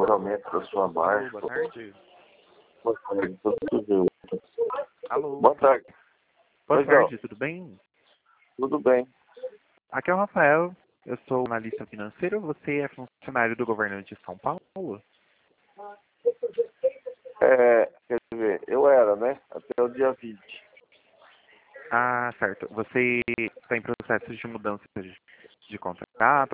faturamento da sua Alô, margem. boa tarde. Boa tarde, tudo bem? Alô. Boa tarde. Boa Legal. tarde, tudo bem? Tudo bem. Aqui é o Rafael, eu sou analista financeiro, você é funcionário do governo de São Paulo? Quer dizer, eu era, né? Até o dia 20. Ah, certo. Você está em processo de mudança de contrato